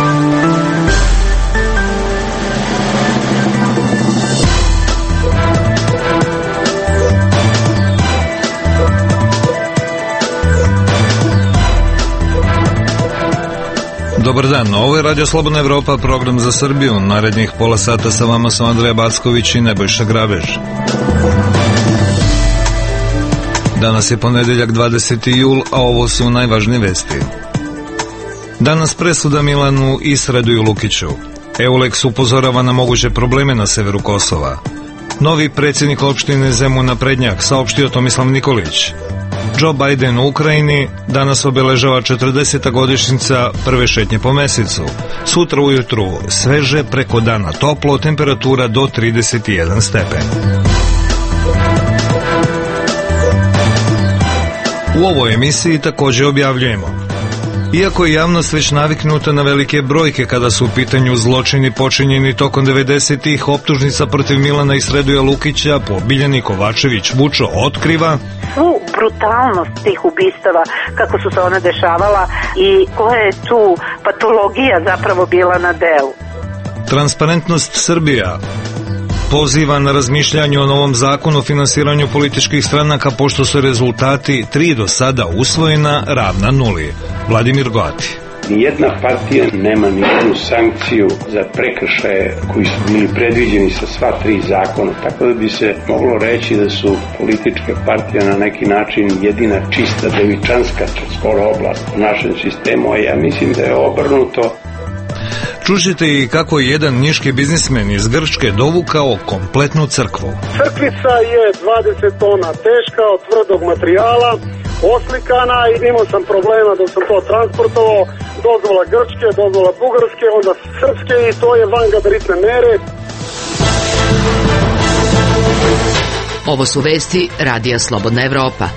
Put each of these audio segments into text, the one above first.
Dobar dan, ovo je Radio Slobodna Evropa, program za Srbiju. Narednih pola sata sa vama su Andreja Backović i Nebojša Grabež. Danas je ponedeljak 20. jul, a ovo su najvažnije vesti. Danas presuda Milanu i Sredoju Lukiću. EULEX upozorava na moguće probleme na severu Kosova. Novi predsjednik opštine Zemuna Prednjak, saopštio Tomislav Nikolić. Joe Biden u Ukrajini, danas obeležava 40. godišnjica prve šetnje po mesecu. Sutra ujutru sveže, preko dana toplo, temperatura do 31 stepen. U ovoj emisiji također objavljujemo: iako je javnost već naviknuta na velike brojke kada su u pitanju zločini počinjeni tokom 90-ih, optužnica protiv Milana i Sredoja Lukića po Biljani Kovačević Vučo otkriva svu brutalnost tih ubistava, kako su se ona dešavala i koja je tu patologija zapravo bila na delu. Transparentnost Srbija poziva na razmišljanje o novom zakonu o finansiranju političkih stranaka, pošto su rezultati 3 do sada usvojena ravna nuli. Vladimir Goati. Nijedna partija nema nijednu sankciju za prekršaje koji su bili predviđeni sa sva 3 zakona, tako da bi se moglo reći da su političke partije na neki način jedina čista devičanska skoro oblast u našem sistemu, a ja mislim da je obrnuto. Čućete i kako je jedan niški biznismen iz Grčke dovukao kompletnu crkvu. Crkvica je 20 tona teška, od tvrdog materijala, oslikana i imao sam problema dok sam to transportovao, dozvola grčke, dozvola bugarske, onda srpske i to je van gabaritne mere. Ovo su vesti Radija Slobodna Evropa.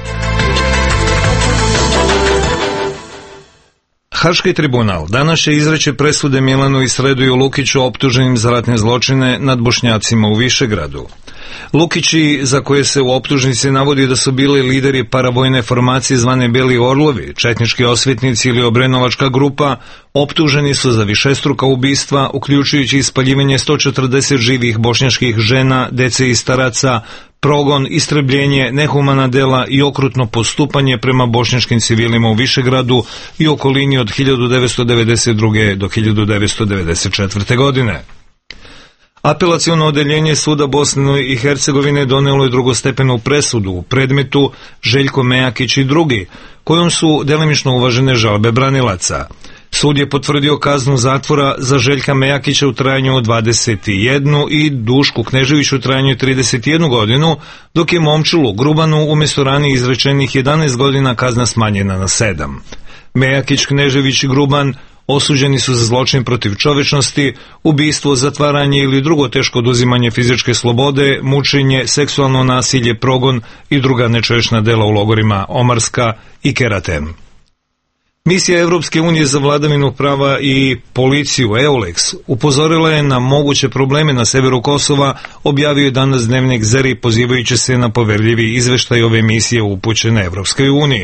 Haški tribunal danas će izreći presude Milanu i Sredoju Lukiću optuženim za ratne zločine nad Bošnjacima u Višegradu. Lukići, za koje se u optužnici navodi da su bili lideri paravojne formacije zvane Beli Orlovi, četnički osvetnici ili obrenovačka grupa, optuženi su za višestruka ubistva, uključujući ispaljivanje 140 živih bošnjačkih žena, dece i staraca, progon, istrebljenje, nehumana dela i okrutno postupanje prema bošnjačkim civilima u Višegradu i okolini od 1992. do 1994. godine. Apelaciono odeljenje suda Bosne i Hercegovine donelo je drugostepenu presudu u predmetu Željko Mejakić i drugi, kojom su delimično uvažene žalbe branilaca. Sud je potvrdio kaznu zatvora za Željka Mejakića u trajanju od 21 i Dušku Kneževiću u trajanju 31 godinu, dok je Momčilu Grubanu umjesto ranije izrečenih 11 godina kazna smanjena na 7. Mejakić, Knežević i Gruban osuđeni su za zločin protiv čovečnosti, ubistvo, zatvaranje ili drugo teško oduzimanje fizičke slobode, mučenje, seksualno nasilje, progon i druga nečovječna dela u logorima Omarska i Keraten. Misija Evropske unije za vladavinu prava i policiju EULEX upozorila je na moguće probleme na severu Kosova, objavio je danas dnevnik Zeri pozivajući se na poverljivi izveštaj ove misije upućene Evropskoj uniji.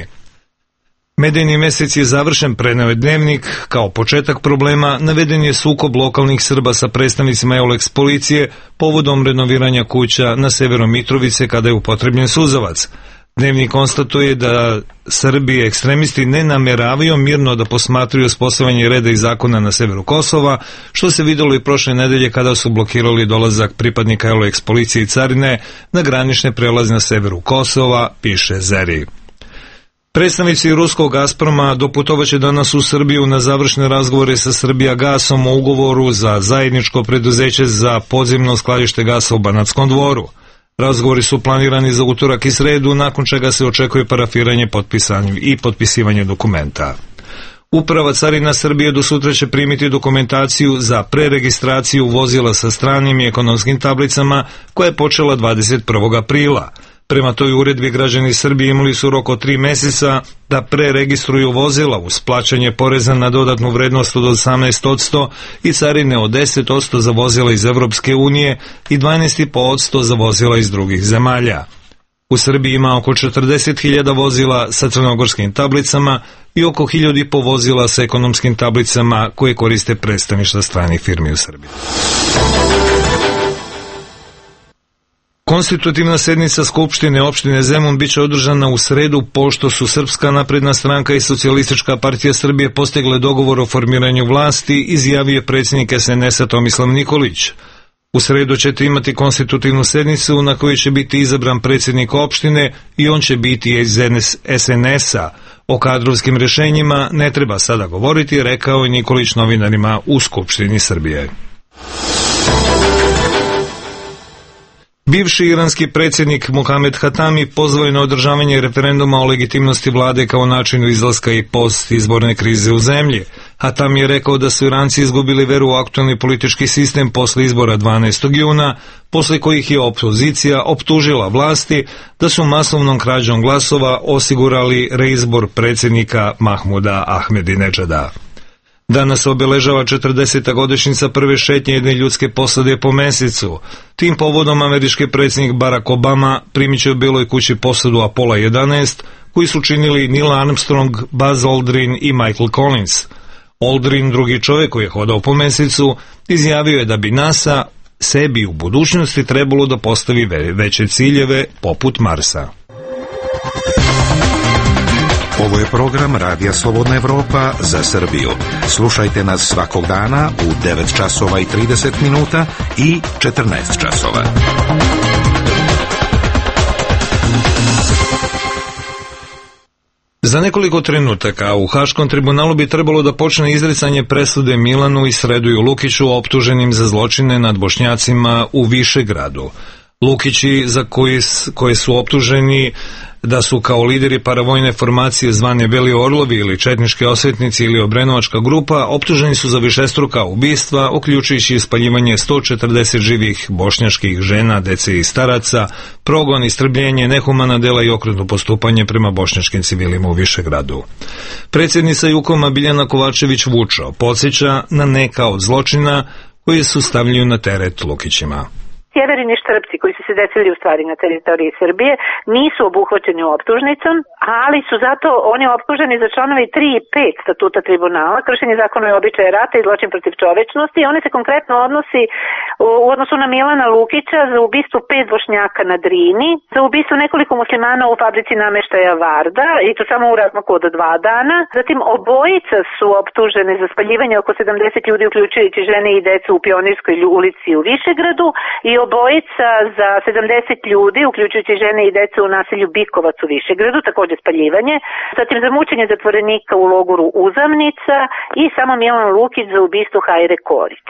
Medeni mesec je završen, preneo je dnevnik. Kao početak problema naveden je sukob lokalnih Srba sa predstavnicima EULEX policije povodom renoviranja kuća na severu Mitrovice kada je upotrebljen suzavac. Dnevnik konstatuje da Srbi ekstremisti ne nameravaju mirno da posmatruju uspostavljanje reda i zakona na severu Kosova, što se vidjelo i prošle nedelje kada su blokirali dolazak pripadnika EULEX policije i carine na granične prelaze na severu Kosova, piše Zeri. Predstavnici ruskog Gazproma doputovaće danas u Srbiju na završne razgovore sa Srbijagasom o ugovoru za zajedničko preduzeće za podzemno skladište gasa u Banatskom Dvoru. Razgovori su planirani za utorak i sredu, nakon čega se očekuje parafiranje i potpisivanje dokumenta. Uprava carina Srbije do sutra će primiti dokumentaciju za preregistraciju vozila sa stranim i ekonomskim tablicama koja je počela 21. aprila. Prema toj uredbi građani Srbije imali su rok od 3 mjeseca da preregistruju vozila uz plaćanje poreza na dodatnu vrednost od 18% i carine od 10% za vozila iz Evropske unije i 12,5% za vozila iz drugih zemalja. U Srbiji ima oko 40.000 vozila sa crnogorskim tablicama i oko 1.500 vozila sa ekonomskim tablicama koje koriste predstavništva stranih firmi u Srbiji. Konstitutivna sednica Skupštine opštine Zemun biće održana u sredu, pošto su Srpska napredna stranka i Socijalistička partija Srbije postegle dogovor o formiranju vlasti, izjavio predsjednik SNS-a Tomislav Nikolić. U sredu ćete imati konstitutivnu sednicu na kojoj će biti izabran predsjednik opštine i on će biti iz SNS-a. O kadrovskim rješenjima ne treba sada govoriti, rekao je Nikolić novinarima u Skupštini Srbije. Bivši iranski predsjednik Mohamed Hatami pozvao je na održavanje referenduma o legitimnosti vlade kao načinu izlaska i post-izborne krize u zemlji. Hatami je rekao da su Iranci izgubili veru u aktualni politički sistem posle izbora 12. juna, posle kojih je opozicija optužila vlasti da su masovnom krađom glasova osigurali reizbor predsjednika Mahmuda Ahmedinedžada. Danas obeležava 40. godišnjica prve šetnje jedne ljudske posade po mesecu. Tim povodom američki predsjednik Barack Obama primit će u Beloj kući posadu Apollo 11, koji su činili Neil Armstrong, Buzz Aldrin i Michael Collins. Aldrin, drugi čovjek koji je hodao po mesecu, izjavio je da bi NASA sebi u budućnosti trebalo da postavi veće ciljeve poput Marsa. Ovo je program Radija Slobodna Evropa za Srbiju. Slušajte nas svakog dana u 9 časova i 30 minuta i 14 časova. Za nekoliko trenutaka u Haškom tribunalu bi trebalo da počne izricanje presude Milanu i Sredoju Lukiću optuženim za zločine nad Bošnjacima u Višegradu. Lukići, za koje su optuženi da su kao lideri paravojne formacije zvane Beli Orlovi ili četnički osvetnici ili Obrenovačka grupa, optuženi su za višestruka ubistva, uključujući ispaljivanje 140 živih bošnjačkih žena, dece i staraca, progon, istrbljenje, nehumana dela i okrutno postupanje prema bošnjačkim civilima u Višegradu. Predsjednica Jukoma Biljana Kovačević Vučo podsjeća na neka od zločina koje su stavljaju na teret Lukićima. Sjeverni Štrpci koji su se desili u stvari na teritoriji Srbije nisu obuhvaćeni optužnicom, ali su zato oni optuženi za članovi 3 i 5 statuta tribunala, kršenje zakona i običaja rata i zločin protiv čovečnosti. Oni se konkretno odnosi u odnosu na Milana Lukića za ubistvo 5 Bošnjaka na Drini, za ubistvo nekoliko muslimana u fabrici nameštaja Varda i to samo u razmaku od 2 dana. Zatim obojica su optuženi za spaljivanje oko 70 ljudi uključujući žene i decu u Pionirskoj ulici u Višegradu i obojica za 70 ljudi, uključujući žene i decu u naselju Bikovac u Višegradu, također spaljivanje, zatim za mučenje zatvorenika u logoru Uzamnica i samo Milan Lukić za ubistvo Hajre Korić.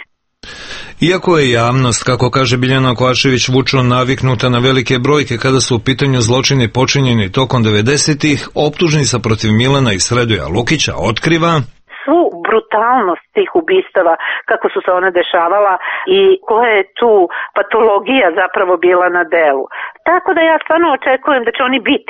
Iako je javnost, kako kaže Biljana Kovačević Vučo, naviknuta na velike brojke kada su u pitanju zločini počinjeni tokom 90-ih, optužnica protiv Milana i Sredoja Lukića otkriva svu brutalnost tih ubistava, kako su se ona dešavala i koja je tu patologija zapravo bila na delu. Tako da ja stvarno očekujem da će oni biti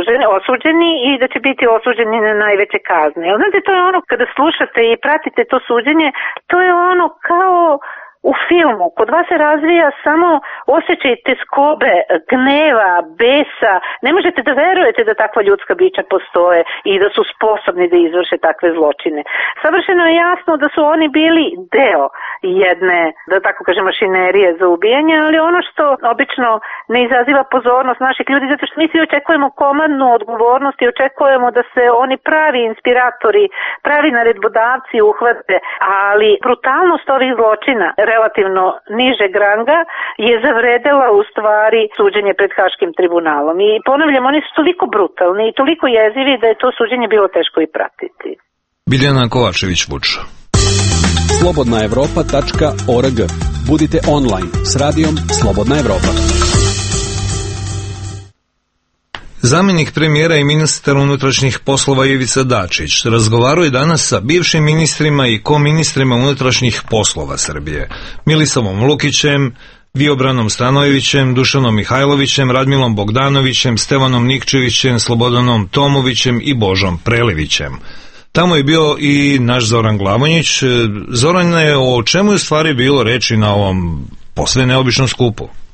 osuđeni i da će biti osuđeni na najveće kazne. Znate, to je ono kada slušate i pratite to suđenje, to je ono kao u filmu. Kod vas se razvija samo osjećaj teskobe, gneva, besa. Ne možete da verujete da takva ljudska bića postoje i da su sposobni da izvrše takve zločine. Savršeno je jasno da su oni bili deo jedne, da tako kažem, mašinerije za ubijanje, ali ono što obično ne izaziva pozornost naših ljudi, zato što mi svi očekujemo komandnu odgovornost i očekujemo da se oni pravi inspiratori, pravi naredbodavci uhvate, ali brutalnost ovih zločina relativno nižeg ranga je zavredela u stvari suđenje pred Haškim tribunalom. I ponavljam, oni su toliko brutalni i toliko jezivi da je to suđenje bilo teško i pratiti. Biljana Kovačević Vučo. slobodnaevropa.org. Budite online s radijom Slobodna Evropa. Zamjenik premijera i ministar unutrašnjih poslova Ivica Dačić razgovarao je danas sa bivšim ministrima i koministrima unutrašnjih poslova Srbije, Milisavom Lukićem, Viobranom Stanojevićem, Dušanom Mihajlovićem, Radmilom Bogdanovićem, Stevanom Nikčevićem, Slobodanom Tomovićem i Božom Prelevićem. Tamo je bio i naš Zoran Glavonjić. Zorane, o čemu je u stvari bilo reči na ovom posve neobičnom skupu?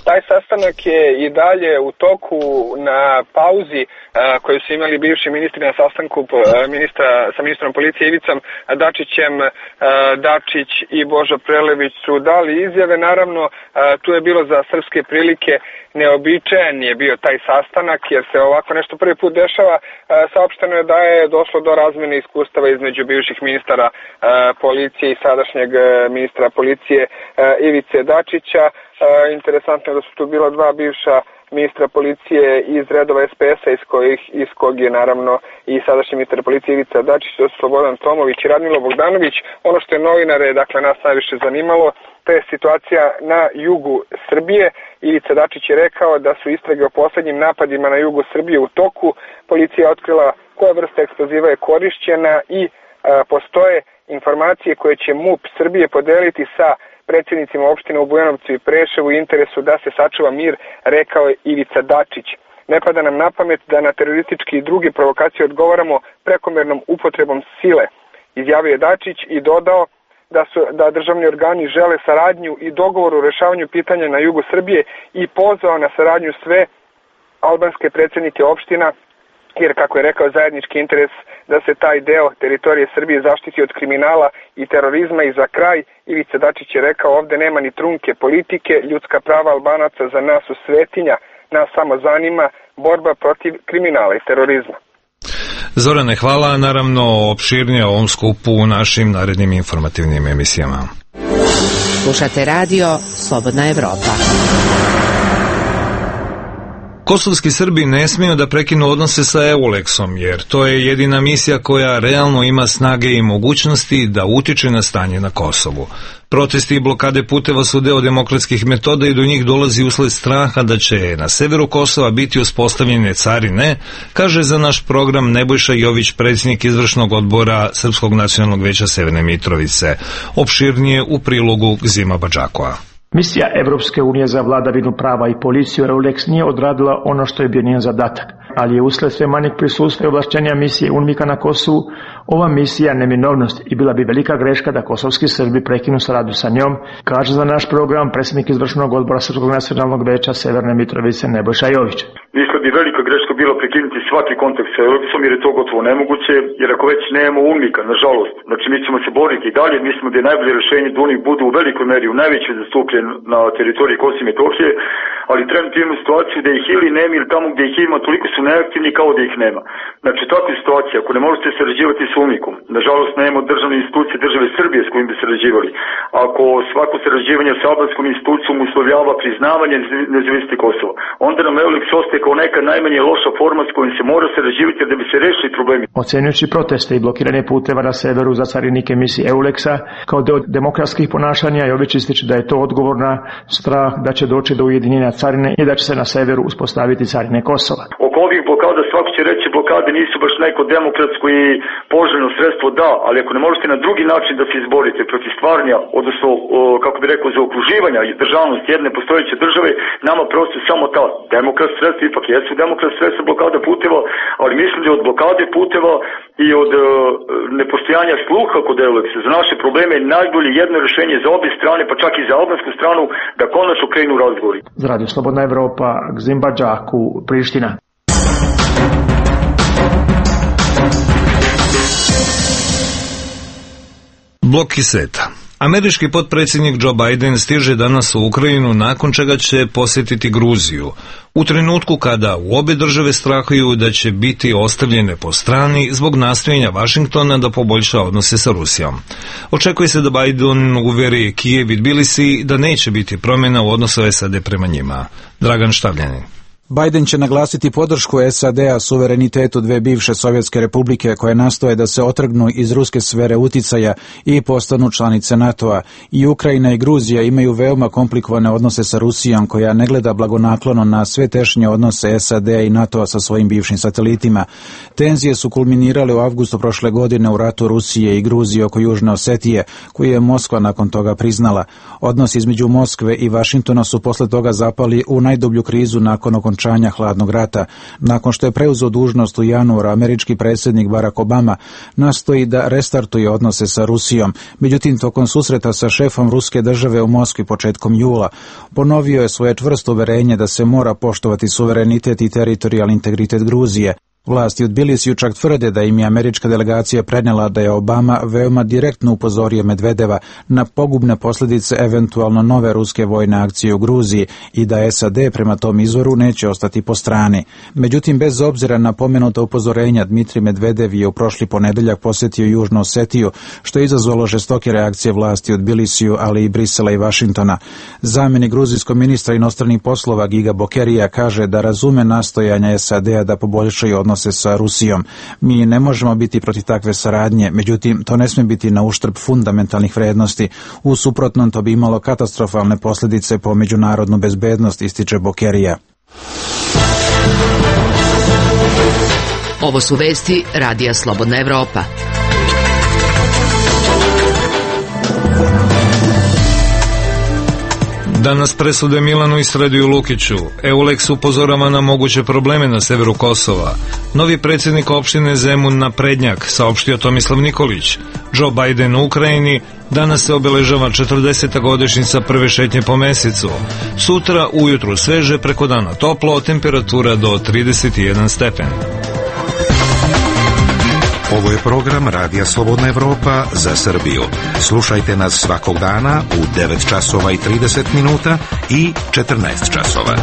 Taj sastanak je i dalje u toku na pauzi koju su imali bivši ministri na sastanku sa ministrom policije Ivicom Dačićem. Dačić i Božo Prelević su dali izjave. Naravno, tu je bilo za srpske prilike neobičajan je bio taj sastanak, jer se ovako nešto prvi put dešava. Saopšteno je da je došlo do razmene iskustava između bivših ministara policije i sadašnjeg ministra policije Ivice Dačića. Interesantno je da su tu bila dva bivša ministra policije iz redova SPS-a iz kog je naravno i sadašnji ministar policije Ivica Dačić, to su Slobodan Tomović i Radmilo Bogdanović. Ono što je novinare, dakle, nas najviše zanimalo, to je situacija na jugu Srbije. Ivica Dačić je rekao da su istrage o poslednjim napadima na jugu Srbije u toku. Policija je otkrila koja vrsta eksploziva je korišćena i postoje informacije koje će MUP Srbije podeliti sa predsjednicima opština u Bujanovcu i Preševu u interesu da se sačuva mir, rekao je Ivica Dačić. Ne pada nam na pamet da na terorističke i druge provokacije odgovaramo prekomernom upotrebom sile, izjavio je Dačić i dodao da državni organi žele saradnju i dogovor u rešavanju pitanja na jugu Srbije i pozvao na saradnju sve albanske predsjednike opština, jer, kako je rekao, zajednički interes da se taj deo teritorije Srbije zaštiti od kriminala i terorizma. I za kraj, Ivica Dačić je rekao, ovde nema ni trunke politike, ljudska prava Albanaca za nas su svetinja, nas samo zanima borba protiv kriminala i terorizma. Zorane, hvala, naravno opširnije o ovom skupu u našim narednim informativnim emisijama. Slušate radio Slobodna Evropa. Kosovski Srbi ne smiju da prekinu odnose sa EULEX-om, jer to je jedina misija koja realno ima snage i mogućnosti da utiče na stanje na Kosovu. Protesti i blokade puteva su deo demokratskih metoda i do njih dolazi usled straha da će na severu Kosova biti uspostavljene carine, kaže za naš program Nebojša Jović, predsjednik izvršnog odbora Srpskog nacionalnog veća Severne Mitrovice. Opširnije u prilogu Gzima Badžakova. Misija Evropske unije za vladavinu prava i policiju EULEX nije odradila ono što je bio njen zadatak, ali je usled sve manjeg prisustva i ovlašćenja misije UNMIK-a na Kosovu ova misija neminovnost i bila bi velika greška da kosovski Srbi prekinu saradnju sa njom, kaže za naš program predsjednik izvršnog odbora Srpskog nacionalnog veća Severne Mitrovice Nebojša Jović. Mislim da bi velika greška bilo prekinuti svaki kontakt sa EULEX-om jer je to gotovo nemoguće, jer ako već nemamo UNMIK-a, nažalost, znači mi ćemo se boriti i dalje, mislimo da je najbolje rješenje da UNMIK budu u velikoj meri, u najvećoj zastupljen na teritoriji Kosova i Metohije, ali trenutno imamo situaciju da ih ili nema ili tamo gdje ih ima toliko su neaktivni kao da ih nema. Znači u takvoj situaciji, ako ne možete sarađivati s UNMIK-om, nažalost nemamo državne institucije države Srbije s kojim bi sarađivali, ako svako sarađivanje sa albanskom institucijom uslovljava priznavanje nezavisnosti Kosova, onda nam EULEX ostaje kao neka najmanje loša forma s kojim se mora sarađivati da bi se rešili problemi. Ocenjujući proteste i blokiranje puteva na severu za carinike misije EULEX-a kao deo demokratskih ponašanja, Jović ističe da je to odgovor na strah da će doći do ujedinjenja carine i da će se na severu uspostaviti carine Kosova. Oko ovih blokada svako će reći blokade nisu baš neko demokratsko i poželjno sredstvo, da, ali ako ne možete na drugi način da se izborite protiv stvaranja, odnosno, kako bi rekao, zaokruživanja i državnosti jedne postojeće države, nama prosto samo ta demokratska sredstva, ipak jesu demokratska sredstva blokada puteva, ali mislim da od blokade puteva i od nepostojanja sluha kod EULEX-a za naše probleme je najbolje jedno rješenje za obje strane, pa čak i za albansku stranu, da konačno krenu razgovori. Za Radio Slobodna Evropa, Gzim Badžaku, Priština. Blok iz sveta. Američki potpredsjednik Joe Biden stiže danas u Ukrajinu, nakon čega će posjetiti Gruziju, u trenutku kada u obe države strahuju da će biti ostavljene po strani zbog nastojanja Vašingtona da poboljša odnose sa Rusijom. Očekuje se da Biden uveri Kijev i Tbilisi da neće biti promjena u odnosu SAD prema njima. Dragan Štavljanin. Biden će naglasiti podršku SAD-a suverenitetu dve bivše sovjetske republike koje nastoje da se otrgnu iz ruske sfere uticaja i postanu članice NATO-a. I Ukrajina i Gruzija imaju veoma komplikovane odnose sa Rusijom koja ne gleda blagonaklono na sve tešnje odnose SAD-a i NATO-a sa svojim bivšim satelitima. Tenzije su kulminirale u avgustu prošle godine u ratu Rusije i Gruzije oko Južne Osetije, koju je Moskva nakon toga priznala. Odnosi između Moskve i Vašingtona su posle toga zapali u najdublju krizu nakon okončanja okončanja hladnog rata. Nakon što je preuzeo dužnost u januaru, američki predsjednik Barack Obama nastoji da restartuje odnose sa Rusijom. Međutim, tokom susreta sa šefom ruske države u Moskvi početkom jula, ponovio je svoje čvrsto uverenje da se mora poštovati suverenitet i teritorijalni integritet Gruzije. Vlasti u Tbilisiju čak tvrde da im je američka delegacija prenijela da je Obama veoma direktno upozorio Medvedeva na pogubne posljedice eventualno nove ruske vojne akcije u Gruziji i da SAD prema tom izvoru neće ostati po strani. Međutim, bez obzira na pomenuta upozorenja, Dmitrij Medvedev je u prošli ponedjeljak posjetio Južnu Osetiju, što je izazvalo žestoke reakcije vlasti u Tbilisiju, ali i Brisela i Vašingtona. Zamjenik gruzijskog ministra inostranih poslova Giga Bokerija kaže da razume nastojanja SAD-a da poboljšaju odnose sa Rusijom. Mi ne možemo biti protiv takve saradnje, međutim, to ne smije biti na uštrb fundamentalnih vrednosti. U suprotnom, to bi imalo katastrofalne posljedice po međunarodnu bezbednost, ističe Bokerija. Ovo su vesti Radija Slobodna Evropa. Danas presude Milanu i Srediju Lukiću. EULEX upozorava na moguće probleme na severu Kosova. Novi predsjednik opštine Zemun na prednjak, saopštio Tomislav Nikolić. Joe Biden u Ukrajini. Danas se obeležava 40. godišnjica prve šetnje po mesecu. Sutra ujutru sveže, preko dana toplo, temperatura do 31 stepen. Ovo je program Radija Slobodna Evropa za Srbiju. Slušajte nas svakog dana u 9 časova i 30 minuta i 14 časova.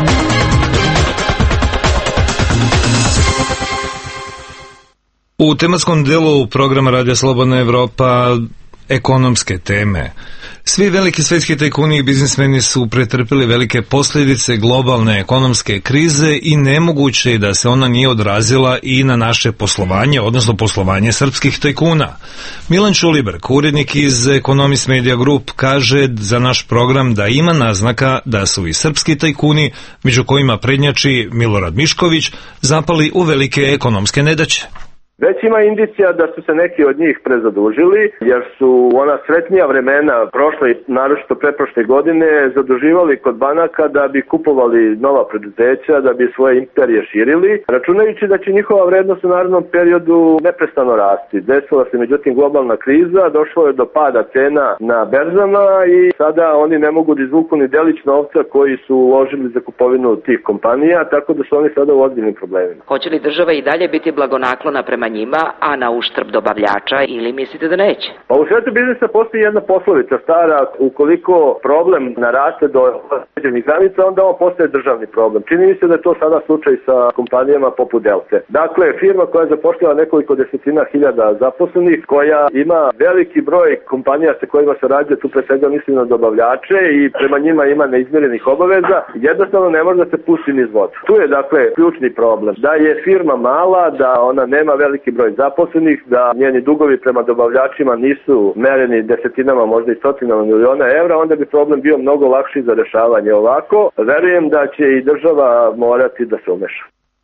U tematskom delu programa Radija Slobodna Evropa ekonomske teme. Svi veliki svetski tajkuni i biznismeni su pretrpili velike posljedice globalne ekonomske krize i nemoguće je da se ona nije odrazila i na naše poslovanje, odnosno poslovanje srpskih tajkuna. Milan Ćuliberg, urednik iz Economist Media Group, kaže za naš program da ima naznaka da su i srpski tajkuni, među kojima prednjači Milorad Mišković, zapali u velike ekonomske nedaće. Već ima indicija da su se neki od njih prezadužili, jer su ona sretnija vremena prošle, naročito pretprošle godine, zaduživali kod banaka da bi kupovali nova preduzeća, da bi svoje imperije širili, računajući da će njihova vrednost u narednom periodu neprestano rasti. Desila se međutim globalna kriza, došlo je do pada cena na berzama i sada oni ne mogu da izvuku ni delić novca koji su uložili za kupovinu tih kompanija, tako da su oni sada u ozbiljnim problemima. Hoće li država i dalje biti blagonaklona prema njima, a na uštrb dobavljača, ili mislite da neće? Pa u svijetu biznisa postoji jedna poslovica stara, ukoliko problem naraste do određenih granica, onda on postaje državni problem. Čini mi se da je to sada slučaj sa kompanijama poput Delte. Dakle, firma koja je zapošljava nekoliko desetina hiljada zaposlenih, koja ima veliki broj kompanija sa kojima se rađe, tu pre svega mislim na dobavljače i prema njima ima neizmirenih obaveza, jednostavno ne može da se pusti niz vodu. Tu je dakle ključni problem. Da je firma mala, da ona nema veliki broj zaposlenih, da njeni dugovi prema dobavljačima nisu mereni desetinama, možda i stotinama miliona evra, onda bi problem bio mnogo lakši za rešavanje. Ovako, verujem da će i država morati da se umeša.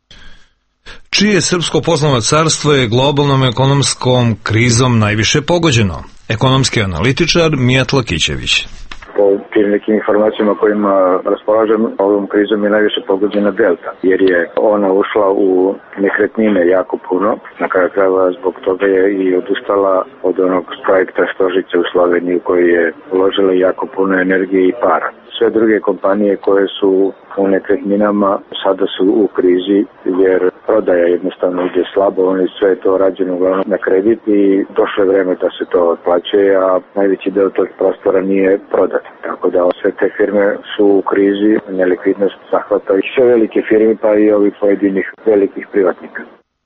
Čije srpsko poslovno carstvo je globalnom ekonomskom krizom najviše pogođeno? Ekonomski analitičar Mijat Lakićević. Po tim nekim informacijama kojima raspolažem, ovom krizom je najviše pogođena Delta, jer je ona ušla u nekretnine jako puno. Na kraju krajeva zbog toga je i odustala od onog projekta Stožice u Sloveniji koji je uložila jako puno energije i para. Sve druge kompanije koje su u nekretninama sada su u krizi jer prodaja jednostavno ide slabo, oni sve je to rađeno uglavnom na kredit i došlo je vreme da se to otplaćuje, a najveći deo tog prostora nije prodat. Tako da sve te firme su u krizi, nelikvidnost zahvata i sve velike firme pa i ovih pojedinih velikih privatnika.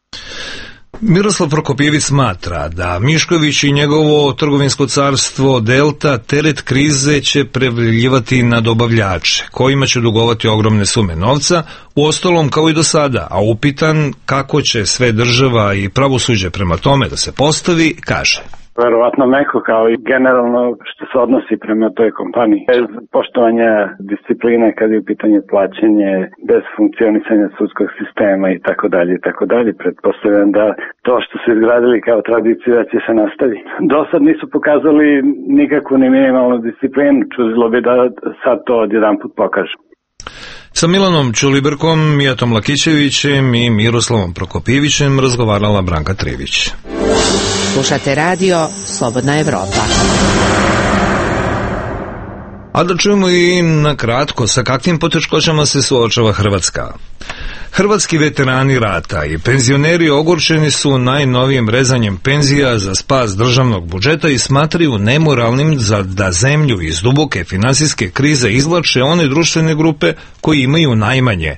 Miroslav Prokopjević smatra da Mišković i njegovo trgovinsko carstvo Delta teret krize će prevaljivati na dobavljače, kojima će dugovati ogromne sume novca, uostalom kao i do sada, a upitan kako će sve država i pravosuđe prema tome da se postavi, kaže. Verovatno meko kao i generalno što se odnosi prema toj kompaniji. Bez poštovanja discipline kad je u pitanje plaćanje, bez funkcionisanja sudskog sistema i tako dalje. Pretpostavljam da to što su izgradili kao tradiciju da će se nastavi. Do sad nisu pokazali nikakvu ni minimalnu disciplinu, čuzilo bi da sad to odjedanput pokažu. Sa Milanom Ćulibrkom, Mijatom Lakićevićem i Miroslavom Prokopijevićem razgovarala Branka Trivić. Slušate radio Slobodna Evropa. A da čujemo i na kratko sa kakvim poteškoćama se suočava Hrvatska. Hrvatski veterani rata i penzioneri ogorčeni su najnovijim rezanjem penzija za spas državnog budžeta i smatraju nemoralnim da zemlju iz duboke finansijske krize izvlače one društvene grupe koji imaju najmanje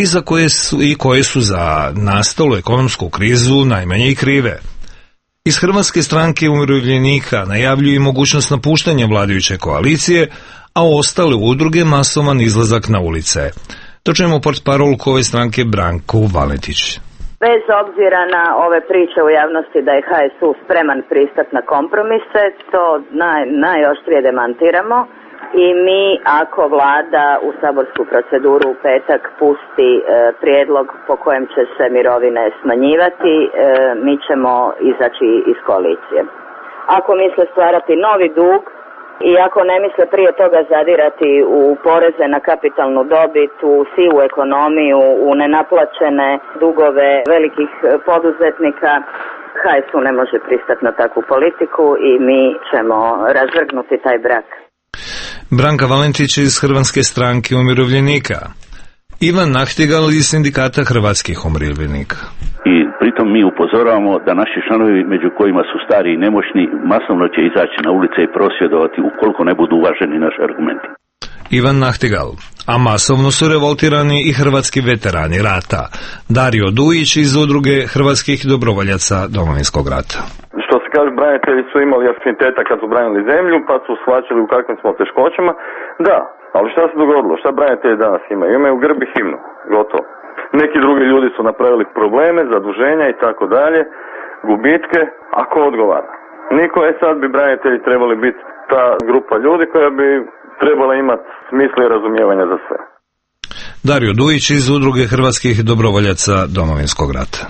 i koje su za nastalu ekonomsku krizu najmanje i krive. Iz Hrvatske stranke umirovljenika najavljuju mogućnost napuštanja vladajuće koalicije, a ostale udruge masovan izlazak na ulice. To čujemo portparolku ove stranke Branku Valentić. Bez obzira na ove priče u javnosti da je HSU spreman pristat na kompromise, to najoštrije demantiramo i mi, ako vlada u saborsku proceduru u petak pusti prijedlog po kojem će se mirovine smanjivati, mi ćemo izaći iz koalicije. Ako misle stvarati novi dug i ako ne misle prije toga zadirati u poreze na kapitalnu dobit, u sivu ekonomiju, u nenaplaćene dugove velikih poduzetnika, HSU ne može pristati na takvu politiku i mi ćemo razvrgnuti taj brak. Branka Valentić iz Hrvatske stranke umirovljenika. Ivan Nahtigal iz Sindikata hrvatskih umirovljenika. I pritom mi upozoravamo da naši članovi, među kojima su stari i nemoćni, masovno će izaći na ulice i prosvjedovati ukoliko ne budu uvaženi naši argumenti. Ivan Nahtigal. A masovno su revoltirani i hrvatski veterani rata. Dario Dujić iz udruge hrvatskih dobrovoljaca Domovinskog rata. Što se kaže, branitelji su imali afiniteta kad su branili zemlju, pa su shvaćali u kakvim smo teškoćama. Da, ali šta se dogodilo? Šta branitelji danas imaju? Imaju grb i himnu. Gotovo. Neki drugi ljudi su napravili probleme, zaduženja i tako dalje, gubitke, a ko odgovara? Niko. Sad bi branitelji trebali biti ta grupa ljudi koja bi trebala imati smisla i razumijevanja za sve. Dario Dujić iz udruge hrvatskih dobrovoljaca Domovinskog rata.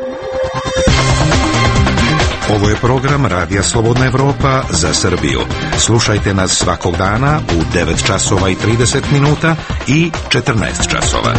Ovo je program Radija Slobodna Evropa za Srbiju. Slušajte nas svakog dana u 9 časova i 30 minuta i 14 časova.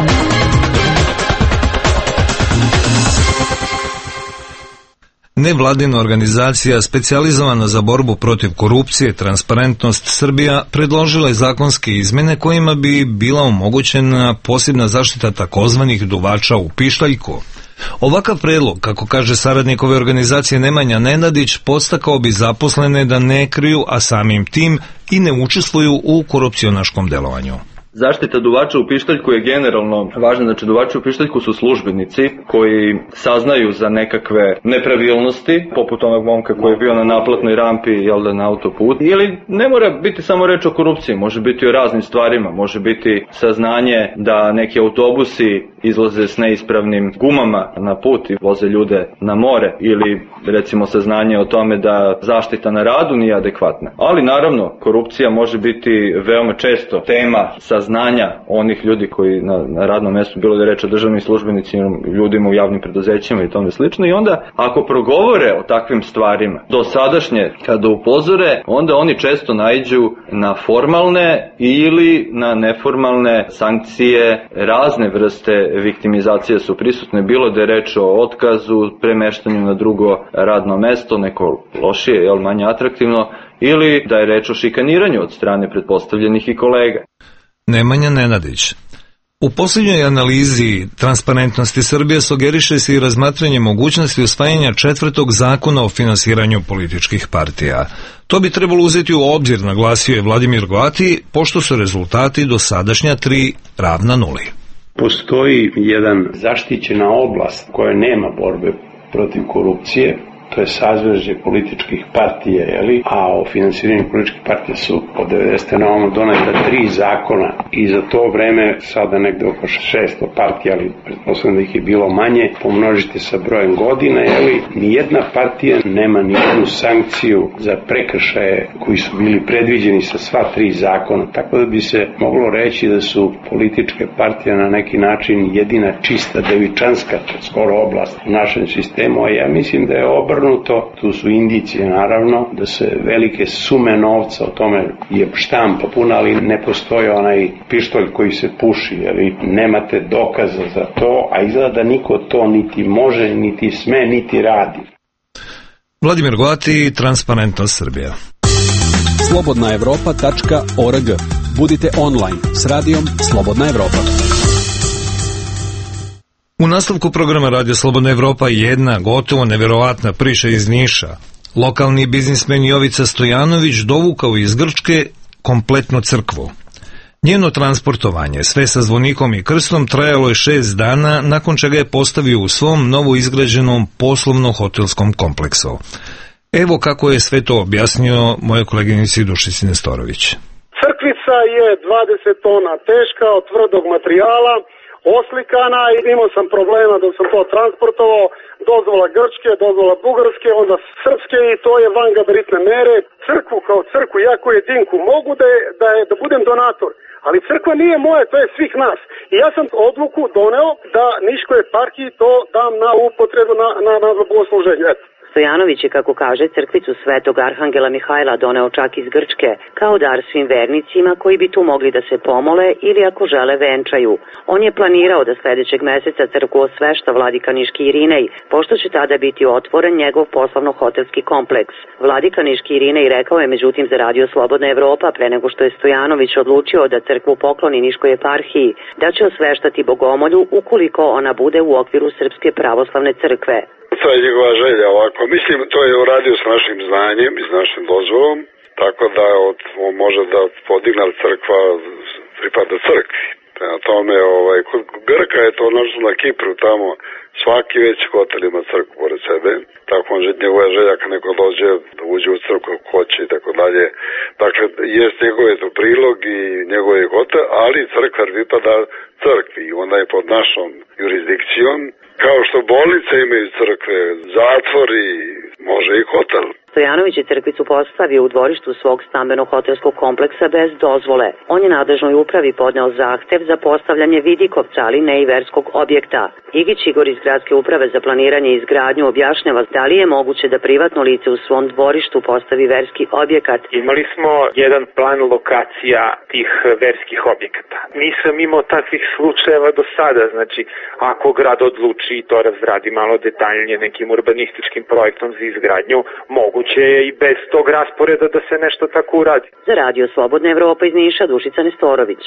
Nevladina organizacija specijalizovana za borbu protiv korupcije Transparentnost Srbija predložila je zakonske izmjene kojima bi bila omogućena posebna zaštita takozvanih duvača u pištaljku. Ovakav predlog, kako kaže saradnik ove organizacije Nemanja Nenadić, podstakao bi zaposlene da ne kriju, a samim tim i ne učestvuju u korupcionaškom delovanju. Zaštita duvača u pištaljku je generalno važna, znači duvači u pištaljku su službenici koji saznaju za nekakve nepravilnosti, poput onog momka koji je bio na naplatnoj rampi, na autoput, ili ne mora biti samo reč o korupciji, može biti o raznim stvarima, može biti saznanje da neki autobusi izlaze s neispravnim gumama na put i voze ljude na more, ili recimo saznanje o tome da zaštita na radu nije adekvatna. Ali naravno, korupcija može biti veoma često tema saznanja onih ljudi koji na radnom mjestu, bilo da je reč o državnim službenicima, ljudima u javnim preduzećima i tome slično, i onda ako progovore o takvim stvarima do sadašnje, kada upozore, onda oni često naiđu na formalne ili na neformalne sankcije. Razne vrste viktimizacije su prisutne, bilo da je reč o otkazu, premeštanju na drugo radno mesto, neko lošije, manje atraktivno, ili da je reč o šikaniranju od strane pretpostavljenih i kolega. Nemanja Nenadić. U posljednjoj analizi Transparentnosti Srbije sugeriše se i razmatranje mogućnosti usvajanja 4. zakona o finansiranju političkih partija. To bi trebalo uzeti u obzir, naglasio je Vladimir Goati, pošto su rezultati do sadašnja 3 ravna nuli. Postoji jedan zaštićena oblast koja nema borbe protiv korupcije, to je sazvežđe političkih partija, a o finansiranju političkih partija su od 90. na ovom doneta 3 zakona i za to vreme sada negde oko 600 partija, ali pretpostavljam da ih je bilo manje, pomnožite sa brojem godina, nijedna partija nema nijednu sankciju za prekršaje koji su bili predviđeni sa sva 3 zakona, tako da bi se moglo reći da su političke partije na neki način jedina čista devičanska skoro oblast u našem sistemu, a ja mislim da je obrnuto. obrnuto, tu su indicije naravno da se velike sume novca, o tome je štampa puna, ali ne postoji onaj pištolj koji se puši, jer nemate dokaza za to, a izgleda da niko to niti može, niti sme, niti radi. Vladimir Goati, Transparentnost Srbija. Slobodnaevropa.org. Budite online s radijom Slobodna Evropa. U nastavku programa Radio Slobodna Evropa jedna gotovo neverovatna priča iz Niša. Lokalni biznismen Jovica Stojanović dovukao iz Grčke kompletnu crkvu. Njeno transportovanje, sve sa zvonikom i krstom, trajalo je 6 dana, nakon čega je postavio u svom novo izgrađenom poslovno-hotelskom kompleksu. Evo kako je sve to objasnio moje koleginici Dušici Nestorović. Crkvica je 20 tona teška, od tvrdog materijala, oslikana i imao sam problema dok sam to transportovao, dozvola grčke, dozvola bugarske, onda srpske i to je van gabaritne mere. Crkvu kao crkvu, ja koji jedinku mogu da budem donator, ali crkva nije moja, to je svih nas. I ja sam odluku doneo da Niškoj eparhiji to dam na upotrebu na bogosluženje. Stojanović je, kako kaže, crkvicu Svetog Arhangela Mihajla doneo čak iz Grčke, kao dar svim vernicima koji bi tu mogli da se pomole ili ako žele venčaju. On je planirao da sledećeg meseca crkvu osvešta vladika Niški Irinej, pošto će tada biti otvoren njegov poslovno-hotelski kompleks. Vladika Niški Irinej rekao je međutim za Radio Slobodna Evropa, pre nego što je Stojanović odlučio da crkvu pokloni Niškoj eparhiji, da će osveštati bogomolju ukoliko ona bude u okviru Srpske pravoslavne crkve. To je njegova želja ovako. Mislim, to je uradio s našim znanjem i s našim dozvolom, tako da može da podigne crkva pripada crkvi. Prema tome, kod Grka je to našto na Kipru, tamo svaki veći hotel ima crkvu pored sebe, tako njegova želja kad neko dođe da uđe u crkvu hoće i tako dalje. Dakle, jest njegove to prilog i njegove hotel, ali crkva pripada crkvi i onda je pod našom jurisdikcijom. Kao što bolnice imaju crkve, zatvori, može i hotel. Stojanović je crkvicu postavio u dvorištu svog stambeno-hotelskog kompleksa bez dozvole. On je nadležnoj upravi podneo zahtev za postavljanje vidikovca, ali ne i verskog objekta. Igić Igor iz Gradske uprave za planiranje i izgradnju objašnjava da li je moguće da privatno lice u svom dvorištu postavi verski objekat. Imali smo jedan plan lokacija tih verskih objekata. Nisam imao takvih slučajeva do sada, znači ako grad odluči i to razradi malo detaljnije nekim urbanističkim projektom za izgradnju, moguće je i bez tog rasporeda da se nešto tako uradi. Za Radio Slobodna Evropa iz Niša, Dušica Nestorović.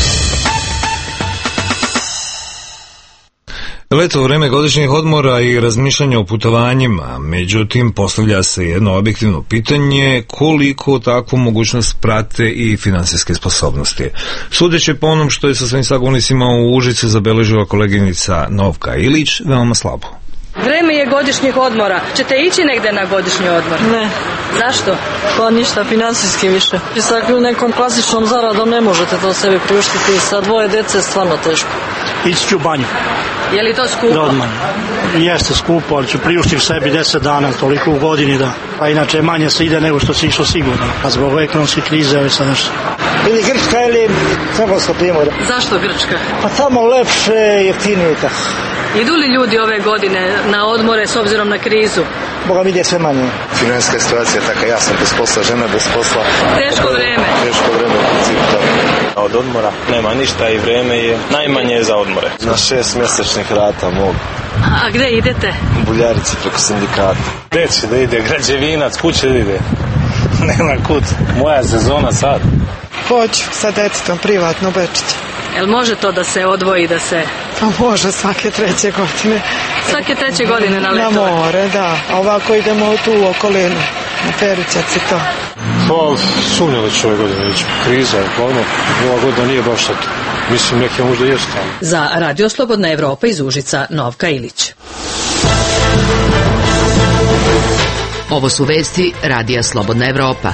Leto, vreme godišnjih odmora i razmišljanja o putovanjima, međutim postavlja se jedno objektivno pitanje koliko takvu mogućnost prate i finansijske sposobnosti. Sudeći po onom što je sa svojim sagovornicima u Užicu zabeležila koleginica Novka Ilić, veoma slabo. Vreme je godišnjih odmora. Ćete ići negde na godišnji odmor? Ne. Zašto? Pa ništa, finansijski više. I sa nekom klasičnom zaradom ne možete to sebi priuštiti. Sa 2 dece je stvarno teško. Ići ću u banju. Je li to skupo? Da, odmah. Jeste skupo, ali ću priuštiti sebi 10 dana, toliko u godini, da. A inače manje se ide nego što se išlo sigurno. A zbog ekonomske krize je sad nešto. Ili Grčka ili Crnogorsko primorje. Zašto Grčka? Pa tamo lepše, jeftinije tako. Idu li ljudi ove godine na odmore s obzirom na krizu? Boga mi ide sve manje. Financijska situacija je taka, ja sam bez posla, žena bez posla. Teško vreme. Teško vreme u principu, da. Od odmora nema ništa i vreme je najmanje za odmore. Na 6 mjesečnih rata mogu. A gde idete? U Buljarici preko sindikata. Gde će da ide? Građevinac, kuće da ide. Nema kud. Moja sezona sad. Hoću sa detetom privatno Bečić. Jel može to da se odvoji, da se... Pa može svake 3. godine. Svake 3. godine na letove? Na more, da. A ovako idemo tu u okolinu. Na Perućac i to. Pa sumnjam da će ove godine ići. Kriza je glavno. Ova godina nije baš sad. Mislim neki možda jest tamo. Za Radio Slobodna Evropa iz Užica, Novka Ilić. Ovo su vesti Radija Slobodna Evropa.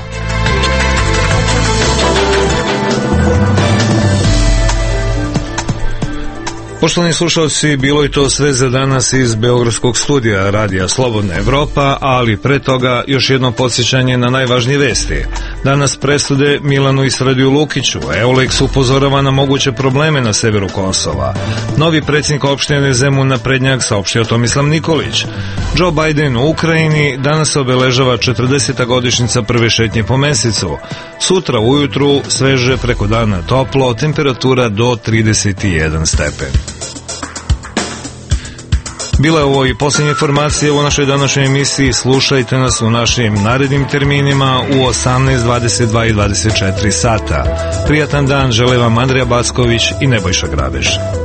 Poštovani slušalci, bilo je to sve za danas iz Beogradskog studija Radija Slobodna Evropa, ali pre toga još jedno podsjećanje na najvažnije vesti. Danas presude Milanu i Srediju Lukiću. Eulex upozorava na moguće probleme na severu Kosova. Novi predsjednik opštine Zemun na Prednjak, saopštio Tomislav Nikolić. Joe Biden u Ukrajini. Danas obeležava 40. godišnjica prve šetnje po mesecu. Sutra ujutru sveže, preko dana toplo, temperatura do 31 stepen. Bila je ovo i posljednja informacija u našoj današnjoj emisiji. Slušajte nas u našim narednim terminima u 18, 22 i 24 sata. Prijatan dan žele vam Andrija Backović i Nebojša Grabež.